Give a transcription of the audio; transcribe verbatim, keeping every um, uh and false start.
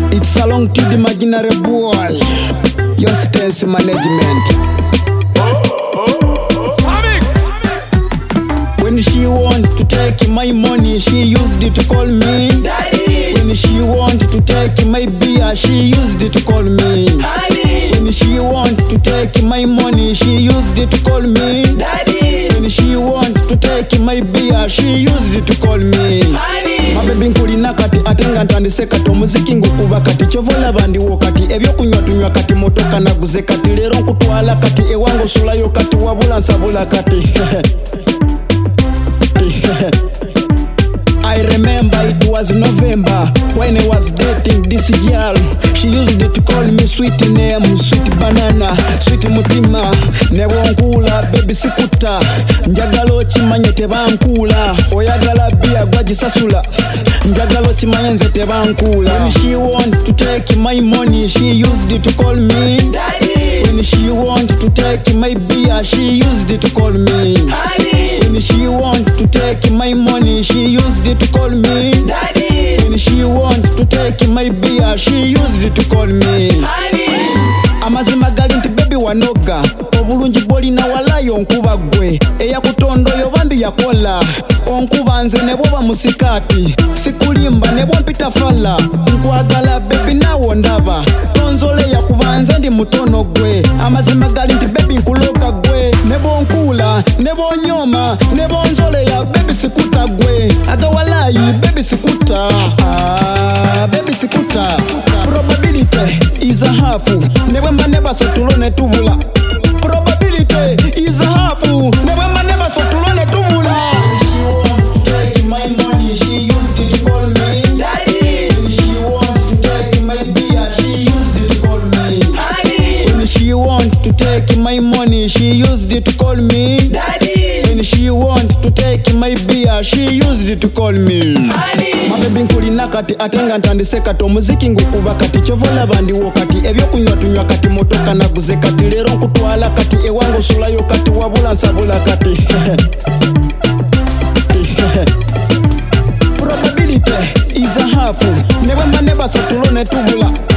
It's a long to the imaginary boy. Your stance management. When she want to take my money, she used it to call me Daddy. When she want to take my beer, she used it to call me Honey. When she want to take my money, she used it to call me Daddy. When she want to take my beer, she used it to call me Honey. Mabebi nkulina kati atenga ntandise kati omuziki ngukuba kati chovola bandiwo kati ebyo kunywa tunywa kati motoka naguze kati lero nkutwala kati ewango sulayo kati wabula nsabula kati I remember it was November when I was dating this girl. She used it to call me sweet name, sweet banana, sweet mutima. Newonkula baby sikuta, njagalo chimanye tebankula. Oyagala bia gwajisasula, njagalo chimanye nze tebankula. When she want to take my money, she used it to call me Daddy. When she want to take my beer, she used it to call me Honey. When she want to take my money, she used it to call me Daddy. When she want to take my beer, she used it to call me Honey. Amazima gali nti baby wanoga obulungi bolina walayo onkuba gwe eya kutondo yo bambi yakola onkuba nze ne bwoba musikati sikulimba ne bwompita fala nkwagala baby nawo ndaba tonzole yakubanza ndi mutono gwe amazima gali nti baby nkuloka gwe ne bonkula ne bonyoma ne bonzole ya baby sikuta gwe agawalayi baby sikuta ah, baby sikuta probability is a half never man never so to learn to bula probability is a half never man never so to learn to bula she want to take my money she used it to call me Daddy. When she want to take my beer she used it to call me Honey. When she want to take my money she used it to call me Daddy. When she want to take my beer she used it to call me Honey. Mabebi nkulina kati atenga ntandise kati omuziki ngukuba kati chovola bandiwo kati ebyo kunywa tunywa kati motoka naguze kati lero nkutwala kati ewango sulayo kati wabula nsabula kati probability is a half never man never so to learn to bula